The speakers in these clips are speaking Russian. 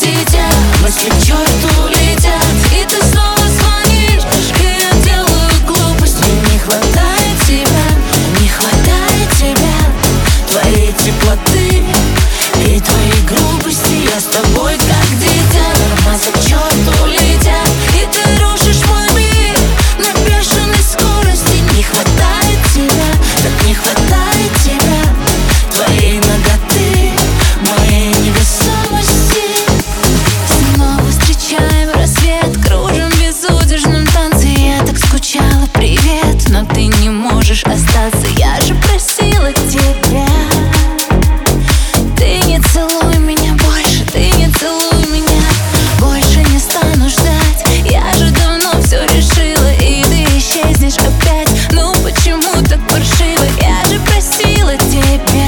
дитя. Мысли к черту летят, и ты снова звонишь, и я делаю глупости. Не хватает тебя, не хватает тебя, твоей теплоты и твоей грубости. Я с тобой как дитя. Тормоза к черту летят, и ты рушишь мой мир на бешеной скорости. Не хватает тебя, так не хватает тебя, твоей наготы, моей невесомости. Снова встречаем рассвет, кружим в безудержном танце. Я так скучала, привет, но ты не можешь остаться. Я же просила тебя. Ты не целуй меня больше, ты не целуй меня больше, не стану ждать. Я же давно все решила, и ты исчезнешь опять. Ну почему так паршиво? Я же просила тебя.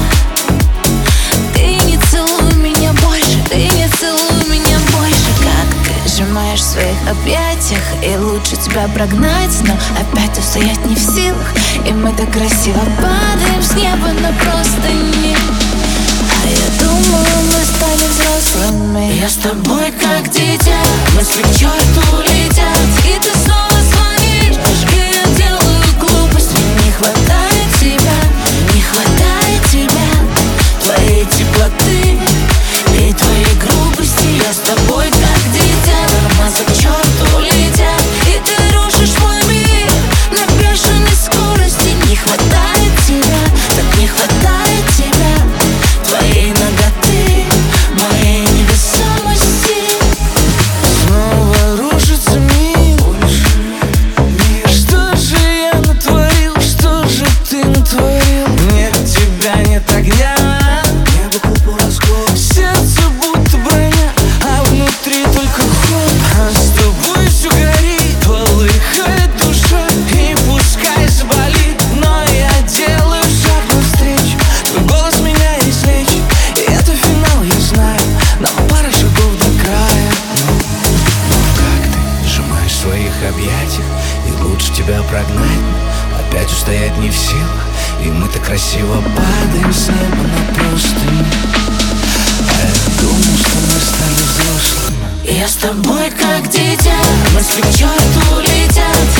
Ты не целуй меня больше, ты не целуй меня больше. Как ты сжимаешь в своих объятиях, и лучше тебя прогнать, но опять устоять не в силах. И мы так красиво падаем с неба, но просто не. А я думаю, мы стали взрослыми. Я с тобой как дитя. Мысли к черту летят, и ты снова звонишь, и я делаю глупости. Не хватает тебя, не хватает тебя, твоей теплоты и твоей грубости. Я с тобой как дитя. Тормоза к черту летят, и ты рушишь мой мир на бешеной скорости. Не хватает тебя, так не хватает тебя, твоей наготы, моей невесомости. Снова рушится мир. Что же я натворил, что же ты натворил? Нет тебя, нет огня, небо купол раскол, сердце будто броня, а внутри только холод. А с тобой все горит, полыхает душа, и пускай заболит, но я делаю шаг навстречу. Твой голос меня излечит, и это финал, я знаю, нам пара шагов до края. Ну как ты сжимаешь в своих объятиях, и лучше тебя прогнать, но опять устоять не в силах. И мы так красиво падаем с неба на простынь. А я думал, что мы стали взрослыми. Я с тобой как дитя. Мысли к черту летят,